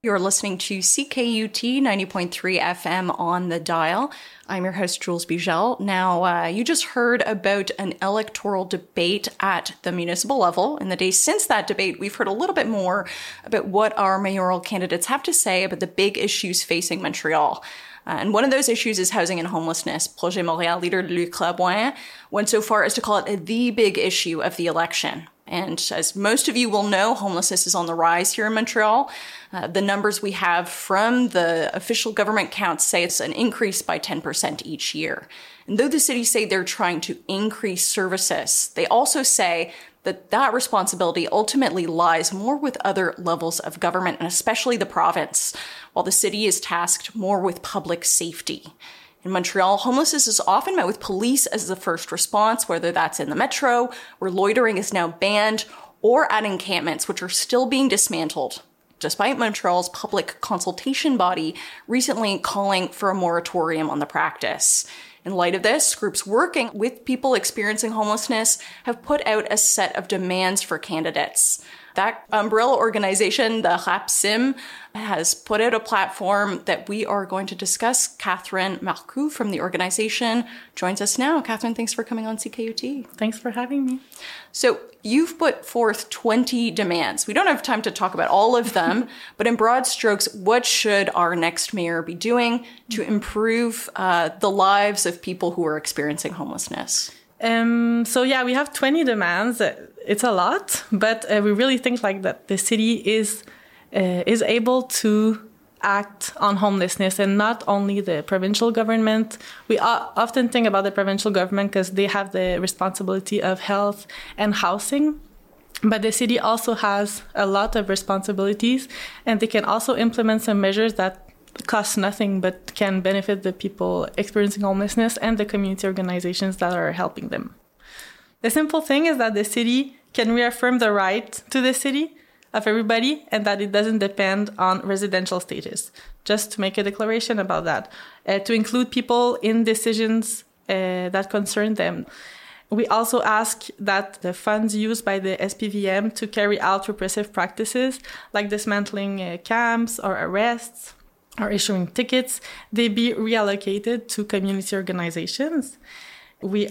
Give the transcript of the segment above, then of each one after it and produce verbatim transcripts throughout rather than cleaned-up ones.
You're listening to C K U T ninety point three F M on the dial. I'm your host, Jules Bigel. Now, uh, you just heard about an electoral debate at the municipal level. In the days since that debate, we've heard a little bit more about what our mayoral candidates have to say about the big issues facing Montreal. Uh, and one of those issues is housing and homelessness. Projet Montréal leader Luc Laboint went so far as to call it the big issue of the election. And as most of you will know, homelessness is on the rise here in Montreal. Uh, the numbers we have from the official government counts say it's an increase by ten percent each year. And though the cities say they're trying to increase services, they also say that that responsibility ultimately lies more with other levels of government, and especially the province, while the city is tasked more with public safety. In Montreal, homelessness is often met with police as the first response, whether that's in the metro, where loitering is now banned, or at encampments, which are still being dismantled, despite Montreal's public consultation body recently calling for a moratorium on the practice. In light of this, groups working with people experiencing homelessness have put out a set of demands for candidates. That umbrella organization, the RAPSIM, has put out a platform that we are going to discuss. Catherine Marcoux from the organization joins us now. Catherine, thanks for coming on C K U T. Thanks for having me. So you've put forth twenty demands. We don't have time to talk about all of them, but in broad strokes, what should our next mayor be doing to improve uh, the lives of people who are experiencing homelessness? Um, so yeah, we have twenty demands. It's a lot, but uh, we really think like that the city is uh, is able to act on homelessness, and not only the provincial government. We often think about the provincial government because they have the responsibility of health and housing, but the city also has a lot of responsibilities, and they can also implement some measures that cost nothing but can benefit the people experiencing homelessness and the community organizations that are helping them. The simple thing is that the city can reaffirm the right to the city of everybody, and that it doesn't depend on residential status. Just to make a declaration about that, uh, to include people in decisions uh, that concern them. We also ask that the funds used by the S P V M to carry out repressive practices, like dismantling uh, camps or arrests, or issuing tickets, they be reallocated to community organizations. We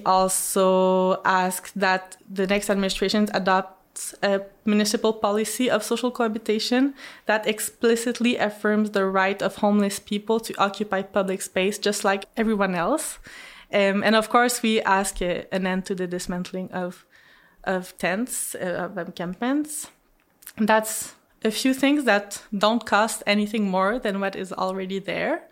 also ask that the next administration adopts a municipal policy of social cohabitation that explicitly affirms the right of homeless people to occupy public space just like everyone else. Um, and of course, we ask uh, an end to the dismantling of, of tents, uh, of encampments. That's a few things that don't cost anything more than what is already there,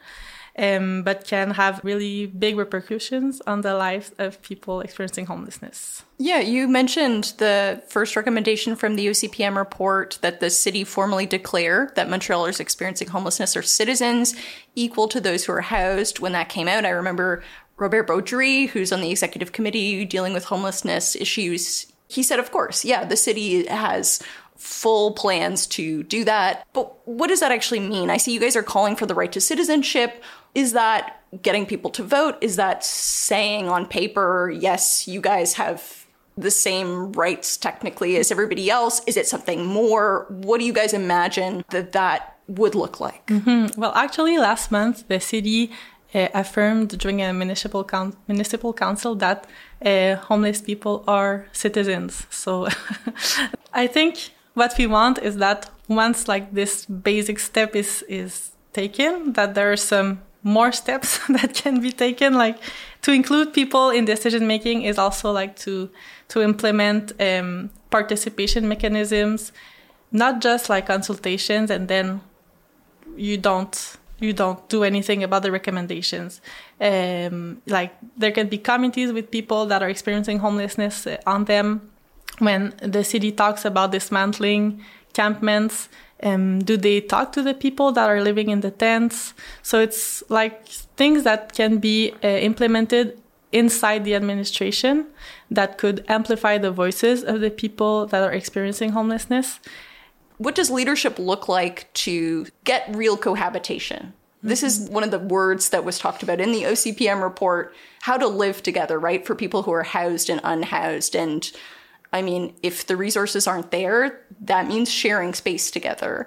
um, but can have really big repercussions on the lives of people experiencing homelessness. Yeah, you mentioned the first recommendation from the O C P M report that the city formally declare that Montrealers experiencing homelessness are citizens equal to those who are housed. When that came out, I remember Robert Beaudry, who's on the executive committee dealing with homelessness issues, he said, of course, yeah, the city has full plans to do that. But what does that actually mean? I see you guys are calling for the right to citizenship. Is that getting people to vote? Is that saying on paper, yes, you guys have the same rights technically as everybody else? Is it something more? What do you guys imagine that that would look like? Mm-hmm. Well, actually, last month, the city uh, affirmed during a municipal, con- municipal council that uh, homeless people are citizens. So I think what we want is that once like this basic step is, is taken, that there are some more steps that can be taken, like to include people in decision making is also like to to implement um, participation mechanisms, not just like consultations and then you don't you don't do anything about the recommendations. Um, like there can be committees with people that are experiencing homelessness on them. When the city talks about dismantling encampments, um, do they talk to the people that are living in the tents? So it's like things that can be uh, implemented inside the administration that could amplify the voices of the people that are experiencing homelessness. What does leadership look like to get real cohabitation? Mm-hmm. This is one of the words that was talked about in the O C P M report, how to live together, right, for people who are housed and unhoused. And I mean, if the resources aren't there, that means sharing space together.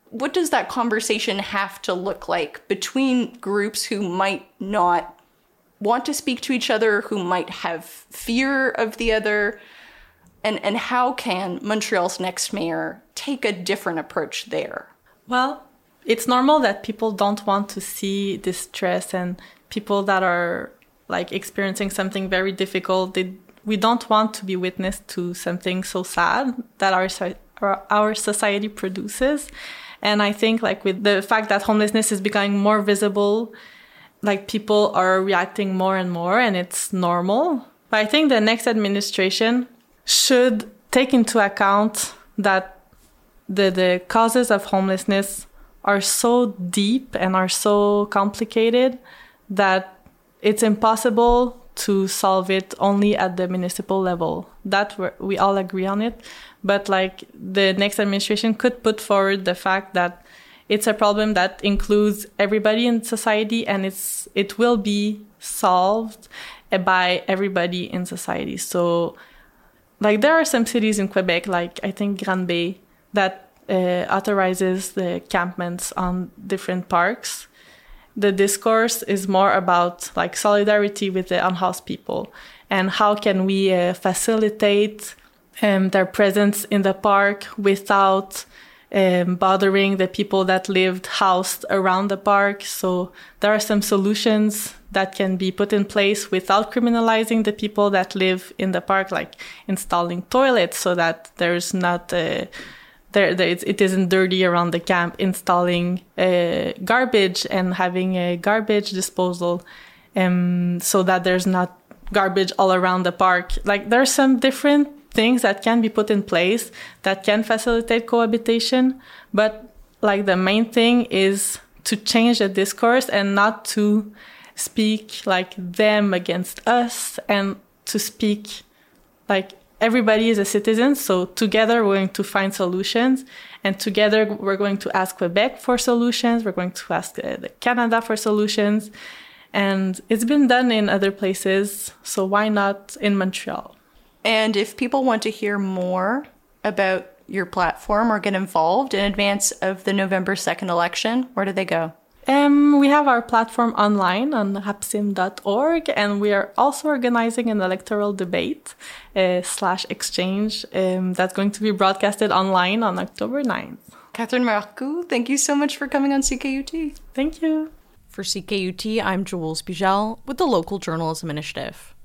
What does that conversation have to look like between groups who might not want to speak to each other, who might have fear of the other? And, and how can Montreal's next mayor take a different approach there? Well, it's normal that people don't want to see distress and people that are like experiencing something very difficult. They, we don't want to be witness to something so sad that our our society produces. And I think like with the fact that homelessness is becoming more visible, like people are reacting more and more, and it's normal. But I think the next administration should take into account that the the causes of homelessness are so deep and are so complicated that it's impossible to solve it only at the municipal level. That we all agree on it. But like the next administration could put forward the fact that it's a problem that includes everybody in society, and it's it will be solved by everybody in society. So like there are some cities in Quebec, like I think Granby, that uh, authorizes the campments on different parks. The discourse is more about like solidarity with the unhoused people and how can we uh, facilitate um, their presence in the park without um, bothering the people that lived housed around the park. So there are some solutions that can be put in place without criminalizing the people that live in the park, like installing toilets so that there's not uh, there, there it isn't dirty around the camp, installing uh, garbage and having a garbage disposal um, so that there's not garbage all around the park. Like there's some different things that can be put in place that can facilitate cohabitation, but like the main thing is to change the discourse and not to speak like them against us, and to speak like everybody is a citizen. So together we're going to find solutions, and together we're going to ask Quebec for solutions. We're going to ask uh, Canada for solutions, and it's been done in other places. So why not in Montreal? And if people want to hear more about your platform or get involved in advance of the November second election, where do they go? Um, we have our platform online on hapsim dot org, and we are also organizing an electoral debate uh, slash exchange um, that's going to be broadcasted online on October ninth. Catherine Marcoux, thank you so much for coming on C K U T. Thank you. For C K U T, I'm Jules Bigel with the Local Journalism Initiative.